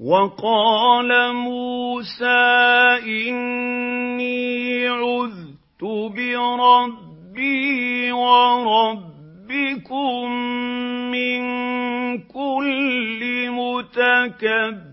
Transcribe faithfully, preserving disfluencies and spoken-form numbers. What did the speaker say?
وَقَالَ مُوسَىٰ إِنِّي عُذْتُ بِرَبِّي وَرَبِّكُم مِّن كُلِّ مُتَكَبِّرٍ